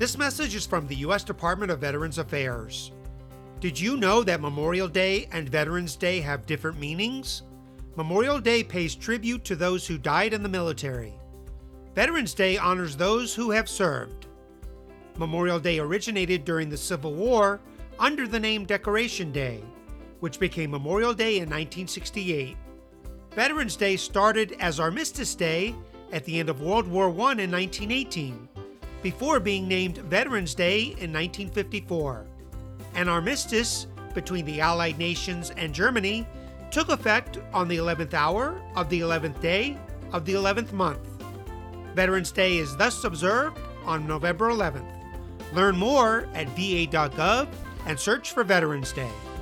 This message is from the U.S. Department of Veterans Affairs. Did you know that Memorial Day and Veterans Day have different meanings? Memorial Day pays tribute to those who died in the military. Veterans Day honors those who have served. Memorial Day originated during the Civil War under the name Decoration Day, which became Memorial Day in 1968. Veterans Day started as Armistice Day at the end of World War I in 1918, before being named Veterans Day in 1954. An armistice between the Allied nations and Germany took effect on the 11th hour of the 11th day of the 11th month. Veterans Day is thus observed on November 11th. Learn more at va.gov and search for Veterans Day.